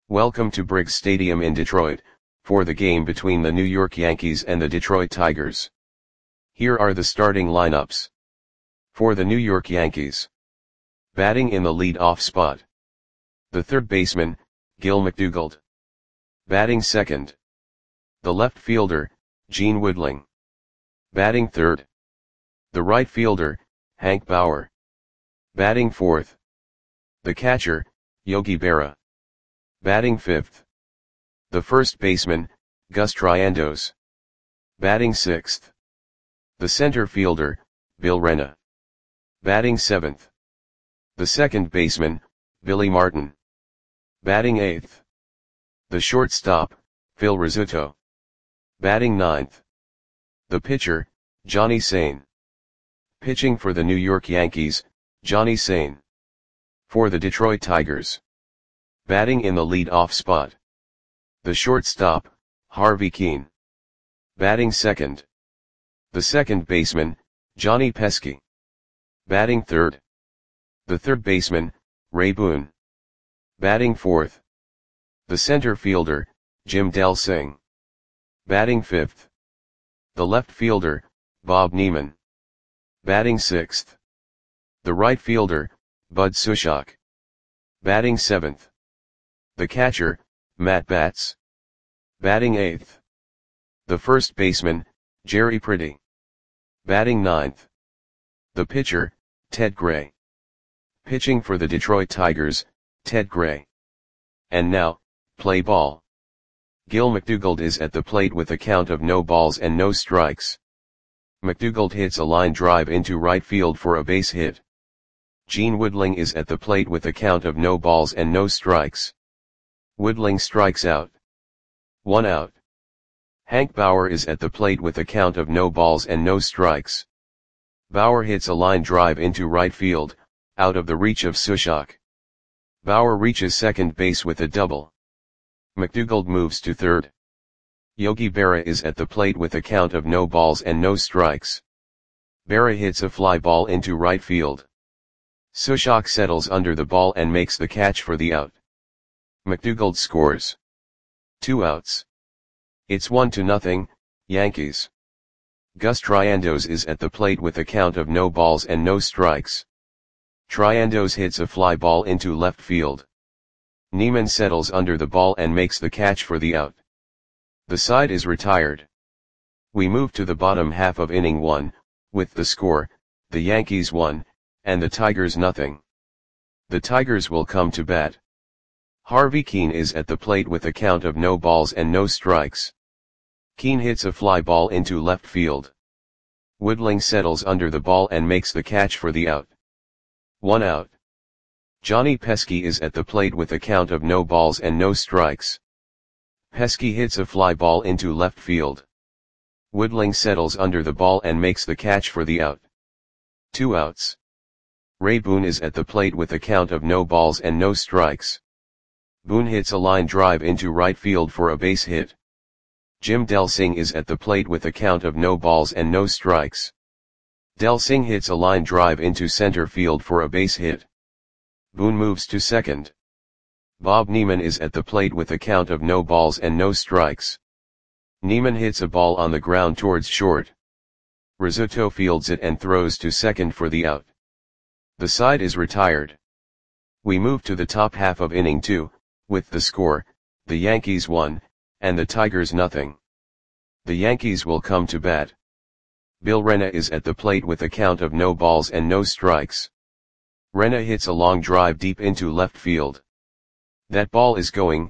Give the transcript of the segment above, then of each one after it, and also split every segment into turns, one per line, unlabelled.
Welcome to Briggs Stadium in Detroit, for the game between the New York Yankees and the Detroit Tigers. Here are the starting lineups. For the New York Yankees. Batting in the lead-off spot. The third baseman, Gil McDougald. Batting second. The left fielder, Gene Woodling. Batting third. The right fielder, Hank Bauer. Batting fourth. The catcher, Yogi Berra. Batting fifth. The first baseman, Gus Triandos. Batting sixth. The center fielder, Bill Rena. Batting seventh. The second baseman, Billy Martin. Batting eighth. The shortstop, Phil Rizzuto. Batting ninth. The pitcher, Johnny Sain. Pitching for the New York Yankees, Johnny Sain. For the Detroit Tigers. Batting in the lead-off spot. The shortstop, Harvey Kuenn. Batting second. The second baseman, Johnny Pesky. Batting third. The third baseman, Ray Boone. Batting fourth. The center fielder, Jim Delsing. Batting fifth. The left fielder, Bob Neiman. Batting sixth. The right fielder, Bud Sushok. Batting seventh. The catcher, Matt Batts. Batting eighth. The first baseman, Jerry Pretty. Batting ninth. The pitcher, Ted Gray. Pitching for the Detroit Tigers, Ted Gray. And now, play ball. Gil McDougald is at the plate with a count of no balls and no strikes. McDougald hits a line drive into right field for a base hit. Gene Woodling is at the plate with a count of no balls and no strikes. Woodling strikes out. 1 out. Hank Bauer is at the plate with a count of no balls and no strikes. Bauer hits a line drive into right field, out of the reach of Sushok. Bauer reaches second base with a double. McDougald moves to third. Yogi Berra is at the plate with a count of no balls and no strikes. Berra hits a fly ball into right field. Sushok settles under the ball and makes the catch for the out. McDougald scores. 2 outs. It's 1-0, Yankees. Gus Triandos is at the plate with a count of no balls and no strikes. Triandos hits a fly ball into left field. Neiman settles under the ball and makes the catch for the out. The side is retired. We move to the bottom half of inning 1, with the score, the Yankees 1, and the Tigers 0. The Tigers will come to bat. Harvey Kuenn is at the plate with a count of no balls and no strikes. Kuenn hits a fly ball into left field. Woodling settles under the ball and makes the catch for the out. 1 out. Johnny Pesky is at the plate with a count of no balls and no strikes. Pesky hits a fly ball into left field. Woodling settles under the ball and makes the catch for the out. 2 outs. Ray Boone is at the plate with a count of no balls and no strikes. Boone hits a line drive into right field for a base hit. Jim Delsing is at the plate with a count of no balls and no strikes. Delsing hits a line drive into center field for a base hit. Boone moves to second. Bob Neiman is at the plate with a count of no balls and no strikes. Neiman hits a ball on the ground towards short. Rizzuto fields it and throws to second for the out. The side is retired. We move to the top half of inning 2, with the score, the Yankees 1, and the Tigers 0. The Yankees will come to bat. Bill Rena is at the plate with a count of no balls and no strikes. Rena hits a long drive deep into left field. That ball is gone.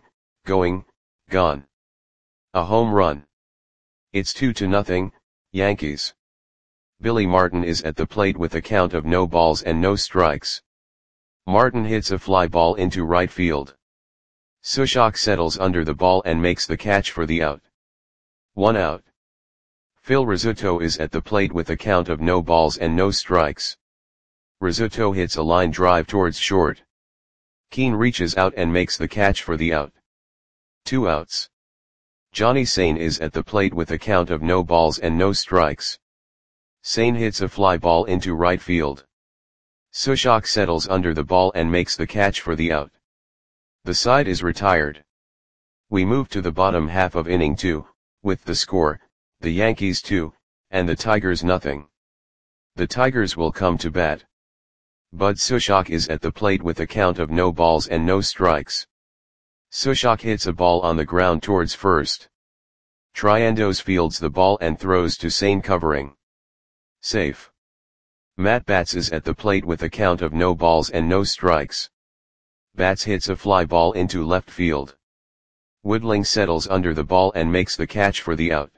A home run. It's 2-0, Yankees. Billy Martin is at the plate with a count of no balls and no strikes. Martin hits a fly ball into right field. Sushok settles under the ball and makes the catch for the out. 1 out. Phil Rizzuto is at the plate with a count of no balls and no strikes. Rizzuto hits a line drive towards short. Kuenn reaches out and makes the catch for the out. 2 outs. Johnny Sain is at the plate with a count of no balls and no strikes. Sain hits a fly ball into right field. Sushok settles under the ball and makes the catch for the out. The side is retired. We move to the bottom half of inning 2, with the score, the Yankees 2, and the Tigers nothing. The Tigers will come to bat. Bud Sushok is at the plate with a count of no balls and no strikes. Sushok hits a ball on the ground towards first. Triandos fields the ball and throws to Sane covering. Safe. Matt Batts is at the plate with a count of no balls and no strikes. Batts hits a fly ball into left field. Woodling settles under the ball and makes the catch for the out.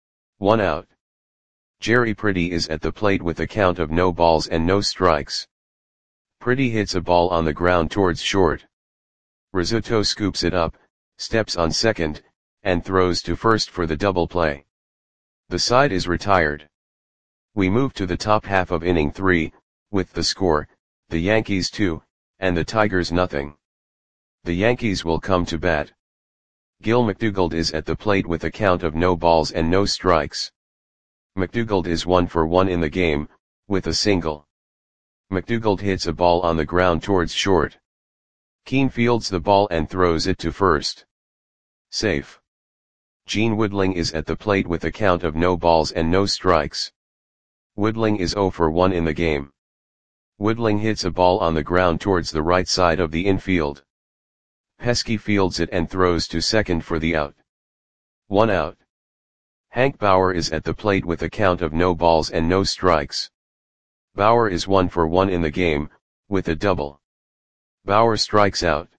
1 out. Jerry Pretty is at the plate with a count of no balls and no strikes. Pretty hits a ball on the ground towards short. Rizzuto scoops it up, steps on second, and throws to first for the double play. The side is retired. We move to the top half of inning 3, with the score, the Yankees 2, and the Tigers nothing. The Yankees will come to bat. Gil McDougald is at the plate with a count of no balls and no strikes. McDougald is 1 for 1 in the game, with a single. McDougald hits a ball on the ground towards short. Keane fields the ball and throws it to first. Safe. Gene Woodling is at the plate with a count of no balls and no strikes. Woodling is 0 for 1 in the game. Woodling hits a ball on the ground towards the right side of the infield. Pesky fields it and throws to second for the out. 1 out. Hank Bauer is at the plate with a count of no balls and no strikes. Bauer is 1 for 1 in the game, with a double. Bauer strikes out.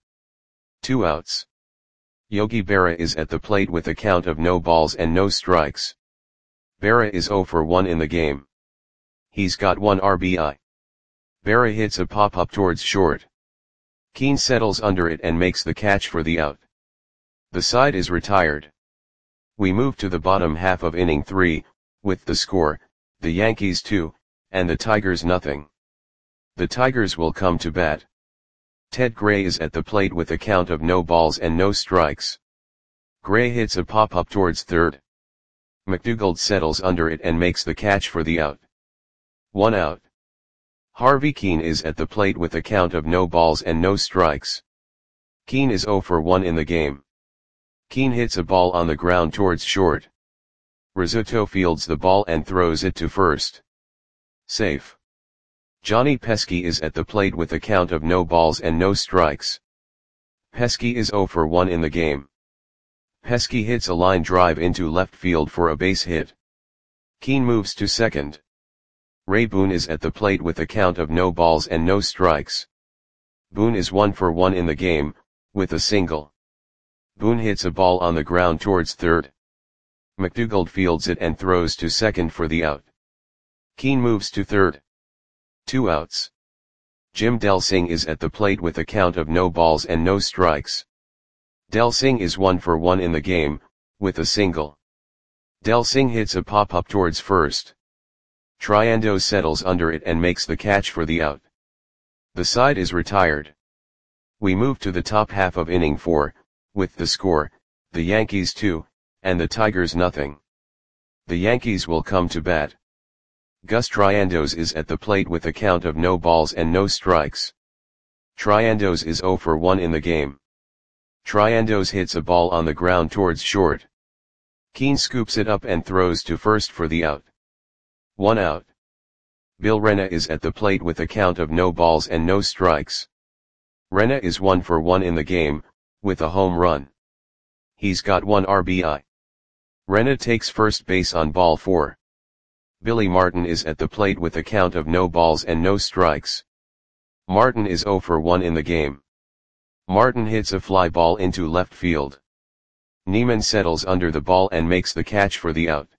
2 outs. Yogi Berra is at the plate with a count of no balls and no strikes. Berra is 0 for 1 in the game. He's got 1 RBI. Berra hits a pop-up towards short. Keane settles under it and makes the catch for the out. The side is retired. We move to the bottom half of inning 3, with the score, the Yankees 2, and the Tigers nothing. The Tigers will come to bat. Ted Gray is at the plate with a count of no balls and no strikes. Gray hits a pop-up towards third. McDougald settles under it and makes the catch for the out. 1 out. Harvey Keane is at the plate with a count of no balls and no strikes. Keane is 0 for 1 in the game. Keane hits a ball on the ground towards short. Rizzuto fields the ball and throws it to first. Safe. Johnny Pesky is at the plate with a count of no balls and no strikes. Pesky is 0 for 1 in the game. Pesky hits a line drive into left field for a base hit. Keane moves to second. Ray Boone is at the plate with a count of no balls and no strikes. Boone is 1 for 1 in the game, with a single. Boone hits a ball on the ground towards third. McDougald fields it and throws to second for the out. Keane moves to third. 2 outs. Jim Delsing is at the plate with a count of no balls and no strikes. Delsing is 1 for 1 in the game, with a single. Delsing hits a pop-up towards first. Triandos settles under it and makes the catch for the out. The side is retired. We move to the top half of inning 4, with the score, the Yankees 2, and the Tigers nothing. The Yankees will come to bat. Gus Triandos is at the plate with a count of no balls and no strikes. Triandos is 0 for 1 in the game. Triandos hits a ball on the ground towards short. Keane scoops it up and throws to first for the out. 1 out. Bill Rena is at the plate with a count of no balls and no strikes. Rena is 1 for 1 in the game, with a home run. He's got 1 RBI. Rena takes first base on ball 4. Billy Martin is at the plate with a count of no balls and no strikes. Martin is 0 for 1 in the game. Martin hits a fly ball into left field. Neiman settles under the ball and makes the catch for the out.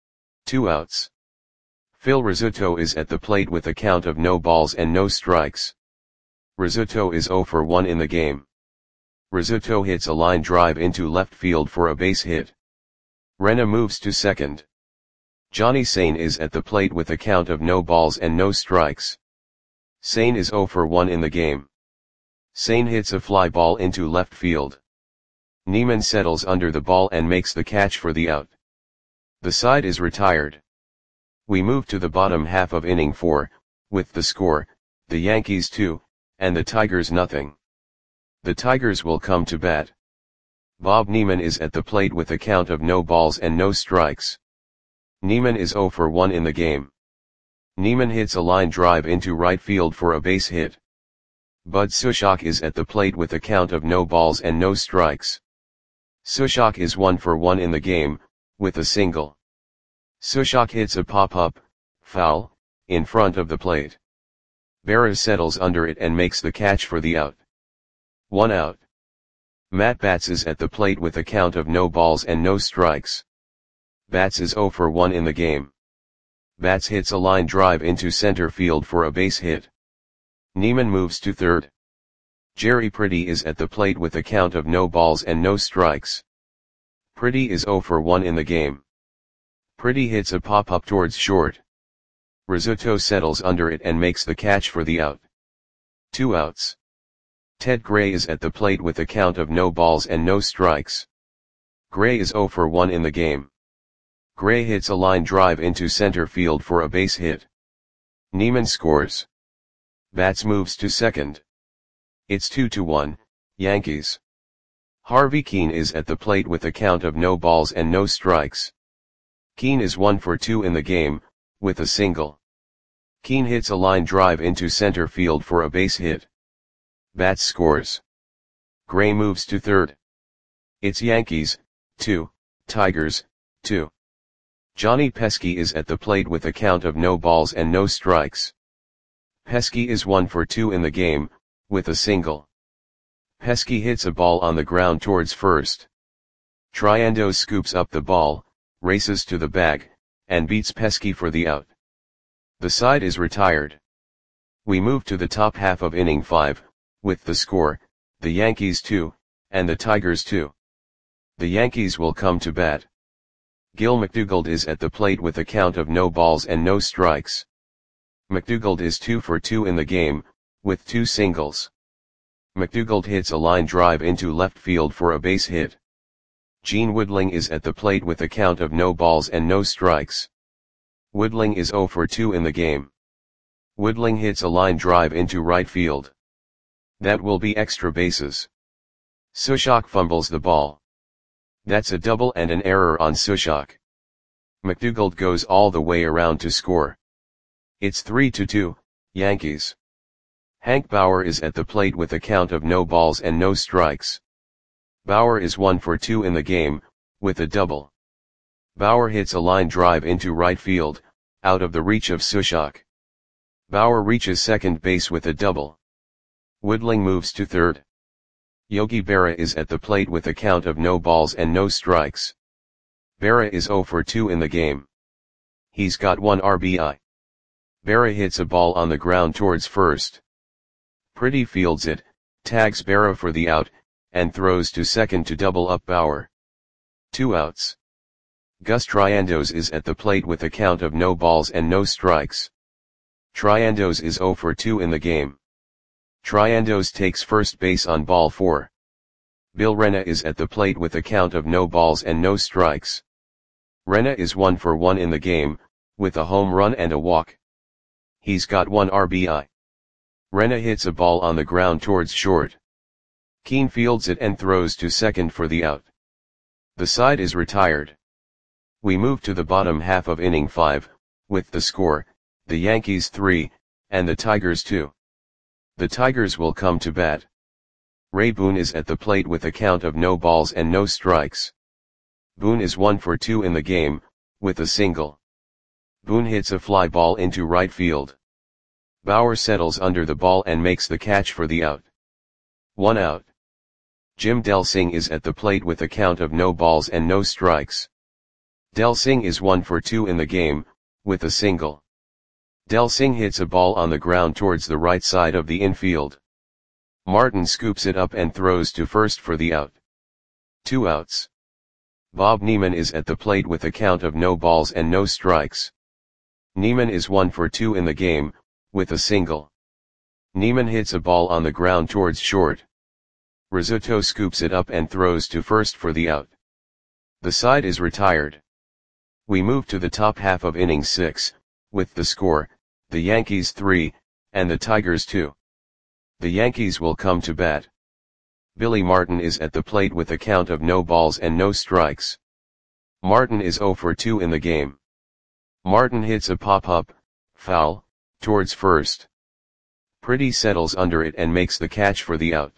2 outs. Phil Rizzuto is at the plate with a count of no balls and no strikes. Rizzuto is 0 for 1 in the game. Rizzuto hits a line drive into left field for a base hit. Rena moves to second. Johnny Sane is at the plate with a count of no balls and no strikes. Sane is 0 for 1 in the game. Sane hits a fly ball into left field. Neiman settles under the ball and makes the catch for the out. The side is retired. We move to the bottom half of inning 4, with the score, the Yankees 2, and the Tigers nothing. The Tigers will come to bat. Bob Neiman is at the plate with a count of no balls and no strikes. Neiman is 0 for 1 in the game. Neiman hits a line drive into right field for a base hit. Bud Sushok is at the plate with a count of no balls and no strikes. Sushok is 1 for 1 in the game, with a single. Sushok hits a pop-up, foul, in front of the plate. Berra settles under it and makes the catch for the out. 1 out. Matt Batts is at the plate with a count of no balls and no strikes. Batts is 0 for 1 in the game. Batts hits a line drive into center field for a base hit. Neiman moves to third. Jerry Pretty is at the plate with a count of no balls and no strikes. Pretty is 0 for 1 in the game. Pretty hits a pop-up towards short. Rizzuto settles under it and makes the catch for the out. 2 outs. Ted Gray is at the plate with a count of no balls and no strikes. Gray is 0 for 1 in the game. Gray hits a line drive into center field for a base hit. Neiman scores. Batts moves to second. It's 2-1, Yankees. Harvey Keene is at the plate with a count of no balls and no strikes. Keene is 1 for 2 in the game, with a single. Keene hits a line drive into center field for a base hit. Batts scores. Gray moves to third. It's Yankees, 2, Tigers, 2. Johnny Pesky is at the plate with a count of no balls and no strikes. Pesky is 1 for 2 in the game, with a single. Pesky hits a ball on the ground towards first. Triandos scoops up the ball, races to the bag, and beats Pesky for the out. The side is retired. We move to the top half of inning 5, with the score, the Yankees 2, and the Tigers 2. The Yankees will come to bat. Gil McDougald is at the plate with a count of no balls and no strikes. McDougald is 2 for 2 in the game, with 2 singles. McDougald hits a line drive into left field for a base hit. Gene Woodling is at the plate with a count of no balls and no strikes. Woodling is 0 for 2 in the game. Woodling hits a line drive into right field. That will be extra bases. Sushok fumbles the ball. That's a double and an error on Sushok. McDougald goes all the way around to score. It's 3-2, Yankees. Hank Bauer is at the plate with a count of no balls and no strikes. Bauer is 1 for 2 in the game, with a double. Bauer hits a line drive into right field, out of the reach of Sushok. Bauer reaches second base with a double. Woodling moves to third. Yogi Berra is at the plate with a count of no balls and no strikes. Berra is 0 for 2 in the game. He's got 1 RBI. Berra hits a ball on the ground towards first. Pretty fields it, tags Berra for the out, and throws to second to double up Bauer. 2 outs. Gus Triandos is at the plate with a count of no balls and no strikes. Triandos is 0 for 2 in the game. Triandos takes first base on ball 4. Bill Rena is at the plate with a count of no balls and no strikes. Rena is 1 for 1 in the game, with a home run and a walk. He's got 1 RBI. Rena hits a ball on the ground towards short. Keene fields it and throws to second for the out. The side is retired. We move to the bottom half of inning 5, with the score, the Yankees 3, and the Tigers 2. The Tigers will come to bat. Ray Boone is at the plate with a count of no balls and no strikes. Boone is 1 for 2 in the game, with a single. Boone hits a fly ball into right field. Bauer settles under the ball and makes the catch for the out. 1 out. Jim Delsing is at the plate with a count of no balls and no strikes. Delsing is 1 for 2 in the game, with a single. Delsing hits a ball on the ground towards the right side of the infield. Martin scoops it up and throws to first for the out. 2 outs. Bob Neiman is at the plate with a count of no balls and no strikes. Neiman is 1 for 2 in the game, with a single. Neiman hits a ball on the ground towards short. Rizzuto scoops it up and throws to first for the out. The side is retired. We move to the top half of inning 6, with the score, the Yankees 3, and the Tigers 2. The Yankees will come to bat. Billy Martin is at the plate with a count of no balls and no strikes. Martin is 0 for 2 in the game. Martin hits a pop-up, foul, towards first. Pretty settles under it and makes the catch for the out.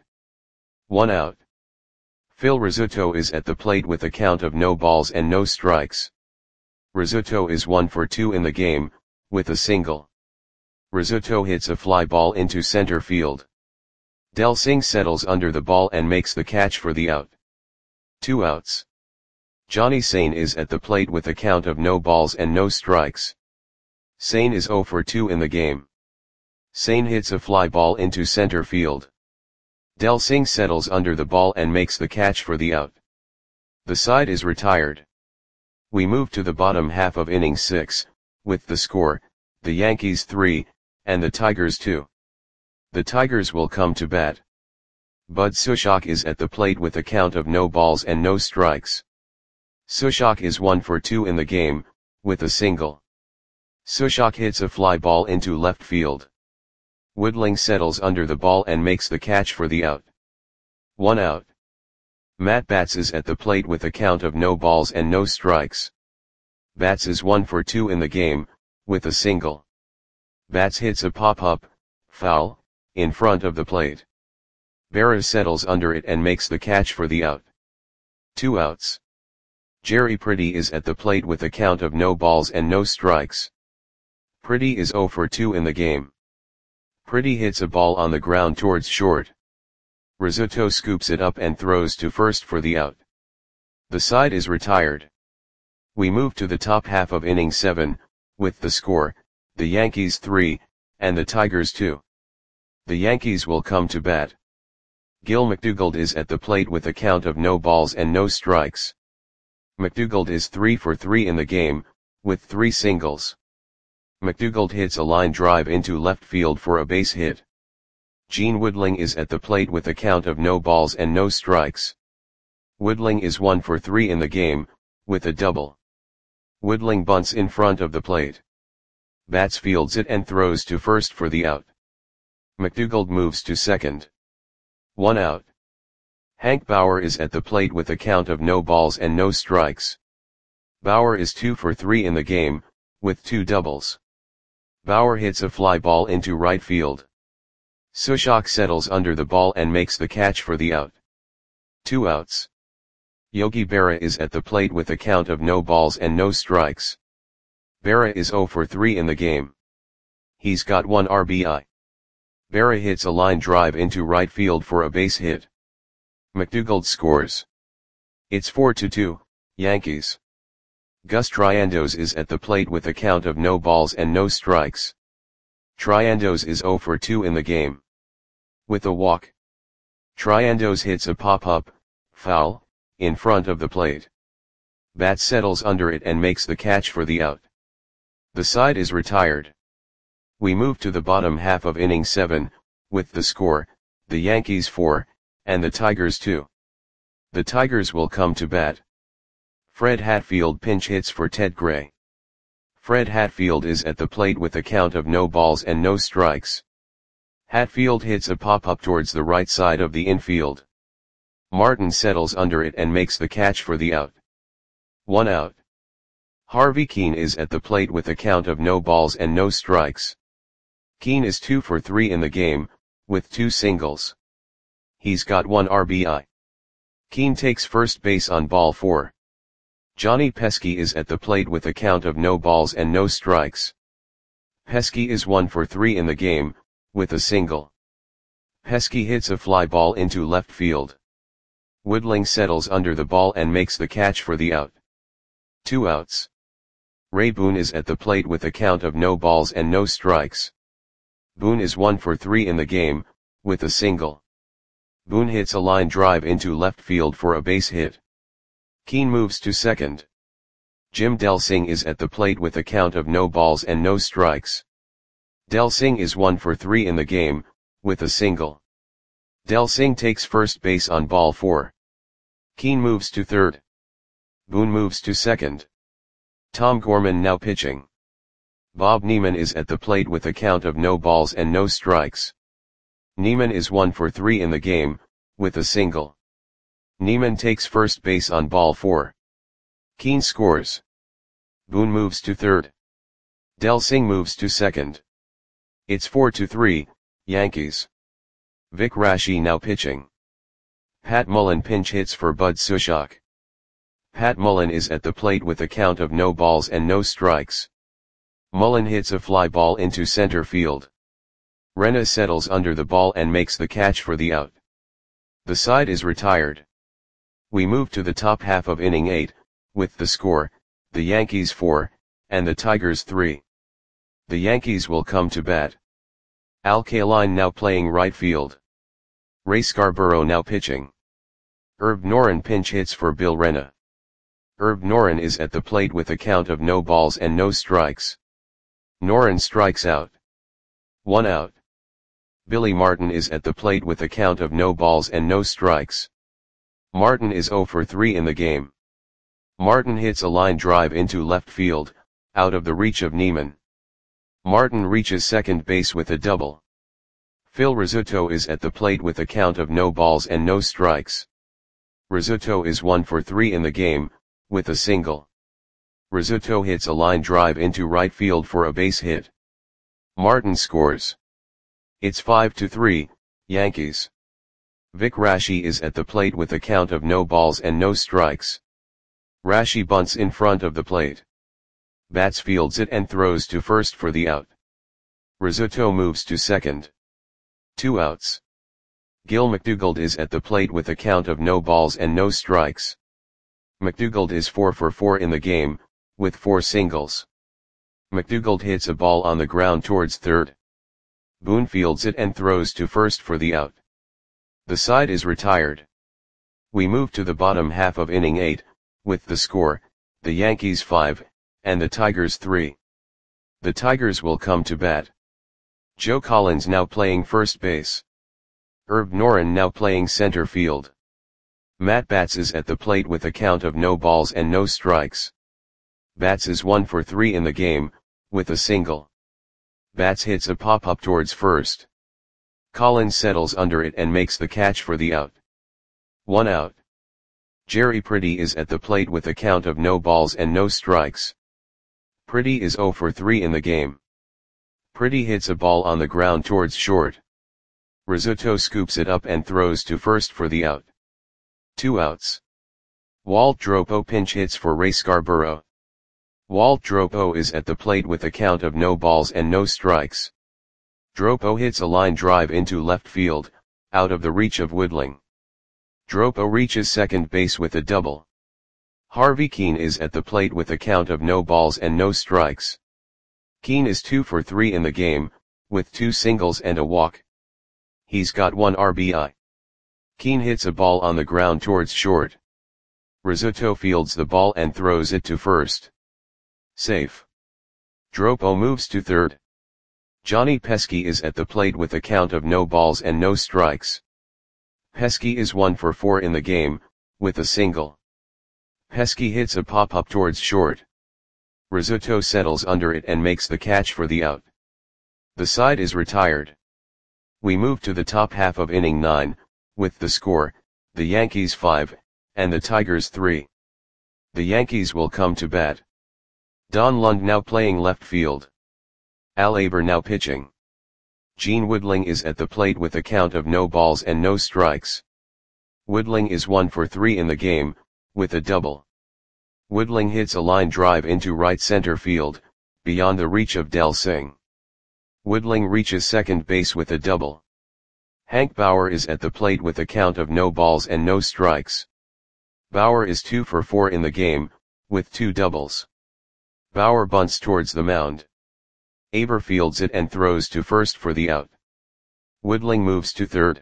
1 out. Phil Rizzuto is at the plate with a count of no balls and no strikes. Rizzuto is 1 for 2 in the game, with a single. Rizzuto hits a fly ball into center field. Del Singh settles under the ball and makes the catch for the out. 2 outs. Johnny Sain is at the plate with a count of no balls and no strikes. Sain is 0 for 2 in the game. Sain hits a fly ball into center field. Del Singh settles under the ball and makes the catch for the out. The side is retired. We move to the bottom half of inning 6, with the score, the Yankees 3, and the Tigers 2. The Tigers will come to bat. Bud Sushok is at the plate with a count of no balls and no strikes. Sushok is 1 for 2 in the game, with a single. Sushok hits a fly ball into left field. Woodling settles under the ball and makes the catch for the out. 1 out. Matt Batts is at the plate with a count of no balls and no strikes. Batts is 1 for 2 in the game, with a single. Batts hits a pop-up, foul, in front of the plate. Berra settles under it and makes the catch for the out. 2 outs. Jerry Pretty is at the plate with a count of no balls and no strikes. Pretty is 0 for 2 in the game. Pretty hits a ball on the ground towards short. Rizzuto scoops it up and throws to first for the out. The side is retired. We move to the top half of inning 7, with the score, the Yankees 3, and the Tigers 2. The Yankees will come to bat. Gil McDougald is at the plate with a count of no balls and no strikes. McDougald is 3 for 3 in the game, with 3 singles. McDougald hits a line drive into left field for a base hit. Gene Woodling is at the plate with a count of no balls and no strikes. Woodling is 1 for 3 in the game, with a double. Woodling bunts in front of the plate. Batts fields it and throws to first for the out. McDougald moves to second. 1 out. Hank Bauer is at the plate with a count of no balls and no strikes. Bauer is 2 for 3 in the game, with 2 doubles. Bauer hits a fly ball into right field. Sushok settles under the ball and makes the catch for the out. 2 outs. Yogi Berra is at the plate with a count of no balls and no strikes. Berra is 0 for 3 in the game. He's got 1 RBI. Berra hits a line drive into right field for a base hit. McDougald scores. It's 4-2, Yankees. Gus Triandos is at the plate with a count of no balls and no strikes. Triandos is 0 for 2 in the game. With a walk. Triandos hits a pop-up, foul, in front of the plate. Batts settles under it and makes the catch for the out. The side is retired. We move to the bottom half of inning 7, with the score, the Yankees 4, and the Tigers 2. The Tigers will come to bat. Fred Hatfield pinch hits for Ted Gray. Fred Hatfield is at the plate with a count of no balls and no strikes. Hatfield hits a pop-up towards the right side of the infield. Martin settles under it and makes the catch for the out. 1 out. Harvey Keene is at the plate with a count of no balls and no strikes. Keene is 2 for 3 in the game, with 2 singles. He's got 1 RBI. Keene takes first base on ball 4. Johnny Pesky is at the plate with a count of no balls and no strikes. Pesky is 1 for 3 in the game, with a single. Pesky hits a fly ball into left field. Woodling settles under the ball and makes the catch for the out. 2 outs. Ray Boone is at the plate with a count of no balls and no strikes. Boone is 1 for 3 in the game, with a single. Boone hits a line drive into left field for a base hit. Keene moves to second. Jim Del Singh is at the plate with a count of no balls and no strikes. Del Singh is 1 for 3 in the game, with a single. Del Singh takes first base on ball 4. Keene moves to third. Boone moves to second. Tom Gorman now pitching. Bob Neiman is at the plate with a count of no balls and no strikes. Neiman is 1 for 3 in the game, with a single. Neiman takes first base on ball 4. Keane scores. Boone moves to third. Del Singh moves to second. It's 4-3, Yankees. Vic Raschi now pitching. Pat Mullen pinch hits for Bud Sushok. Pat Mullen is at the plate with a count of no balls and no strikes. Mullen hits a fly ball into center field. Rena settles under the ball and makes the catch for the out. The side is retired. We move to the top half of inning 8, with the score, the Yankees 4, and the Tigers 3. The Yankees will come to bat. Al Kaline now playing right field. Ray Scarborough now pitching. Herb Noren pinch hits for Bill Rena. Herb Noren is at the plate with a count of no balls and no strikes. Noren strikes out. 1 out. Billy Martin is at the plate with a count of no balls and no strikes. Martin is 0 for 3 in the game. Martin hits a line drive into left field, out of the reach of Neiman. Martin reaches second base with a double. Phil Rizzuto is at the plate with a count of no balls and no strikes. Rizzuto is 1 for 3 in the game, with a single. Rizzuto hits a line drive into right field for a base hit. Martin scores. It's 5-3, Yankees. Vic Raschi is at the plate with a count of no balls and no strikes. Raschi bunts in front of the plate. Bats fields it and throws to first for the out. Rizzuto moves to second. 2 outs. Gil McDougald is at the plate with a count of no balls and no strikes. McDougald is 4 for 4 in the game, with 4 singles. McDougald hits a ball on the ground towards third. Boone fields it and throws to first for the out. The side is retired. We move to the bottom half of inning 8, with the score, the Yankees 5, and the Tigers 3. The Tigers will come to bat. Joe Collins now playing first base. Herb Noren now playing center field. Matt Batts is at the plate with a count of no balls and no strikes. Batts is 1 for 3 in the game, with a single. Batts hits a pop-up towards first. Collins settles under it and makes the catch for the out. 1 out. Jerry Pretty is at the plate with a count of no balls and no strikes. Pretty is 0 for 3 in the game. Pretty hits a ball on the ground towards short. Rizzuto scoops it up and throws to first for the out. 2 outs. Walt Dropo pinch hits for Ray Scarborough. Walt Dropo is at the plate with a count of no balls and no strikes. Dropo hits a line drive into left field, out of the reach of Woodling. Dropo reaches second base with a double. Harvey Keane is at the plate with a count of no balls and no strikes. Keane is 2 for 3 in the game, with 2 singles and a walk. He's got 1 RBI. Keane hits a ball on the ground towards short. Rizzuto fields the ball and throws it to first. Safe. Dropo moves to third. Johnny Pesky is at the plate with a count of no balls and no strikes. Pesky is 1 for 4 in the game, with a single. Pesky hits a pop-up towards short. Rizzuto settles under it and makes the catch for the out. The side is retired. We move to the top half of inning 9, with the score, the Yankees 5, and the Tigers 3. The Yankees will come to bat. Don Lund now playing left field. Al Aber now pitching. Gene Woodling is at the plate with a count of no balls and no strikes. Woodling is 1 for 3 in the game, with a double. Woodling hits a line drive into right center field, beyond the reach of Del Singh. Woodling reaches second base with a double. Hank Bauer is at the plate with a count of no balls and no strikes. Bauer is 2 for 4 in the game, with 2 doubles. Bauer bunts towards the mound. Aber fields it and throws to first for the out. Woodling moves to third.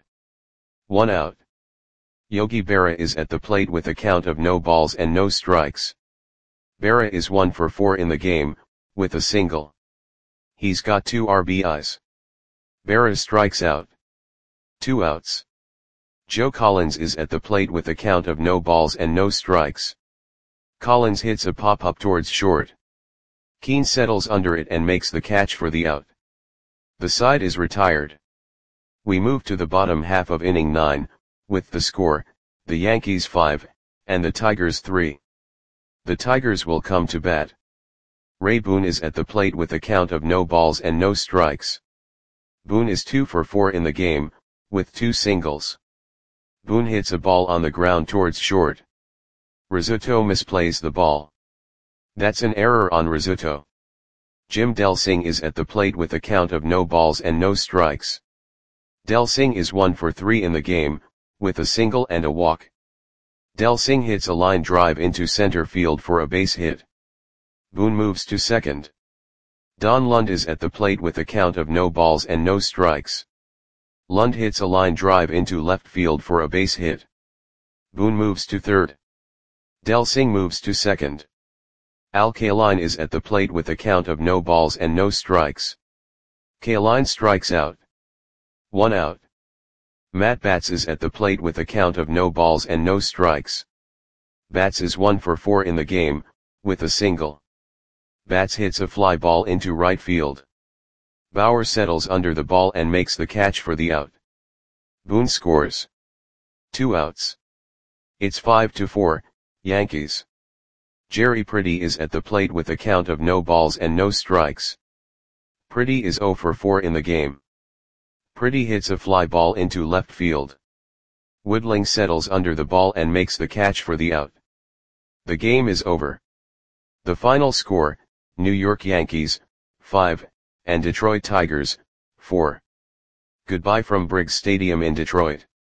1 out. Yogi Berra is at the plate with a count of no balls and no strikes. Berra is 1 for 4 in the game, with a single. He's got 2 RBIs. Berra strikes out. 2 outs. Joe Collins is at the plate with a count of no balls and no strikes. Collins hits a pop-up towards short. Keane settles under it and makes the catch for the out. The side is retired. We move to the bottom half of inning 9, with the score, the Yankees 5, and the Tigers 3. The Tigers will come to bat. Ray Boone is at the plate with a count of no balls and no strikes. Boone is 2 for 4 in the game, with 2 singles. Boone hits a ball on the ground towards short. Rizzuto misplays the ball. That's an error on Rizzuto. Jim Delsing is at the plate with a count of no balls and no strikes. Delsing is 1 for 3 in the game, with a single and a walk. Delsing hits a line drive into center field for a base hit. Boone moves to second. Don Lund is at the plate with a count of no balls and no strikes. Lund hits a line drive into left field for a base hit. Boone moves to third. Delsing moves to second. Al Kaline is at the plate with a count of no balls and no strikes. Kaline strikes out. 1 out. Matt Batts is at the plate with a count of no balls and no strikes. Batts is 1 for 4 in the game, with a single. Batts hits a fly ball into right field. Bauer settles under the ball and makes the catch for the out. Boone scores. 2 outs. It's 5-4, Yankees. Jerry Pretty is at the plate with a count of no balls and no strikes. Pretty is 0 for 4 in the game. Pretty hits a fly ball into left field. Woodling settles under the ball and makes the catch for the out. The game is over. The final score, New York Yankees, 5, and Detroit Tigers, 4. Goodbye from Briggs Stadium in Detroit.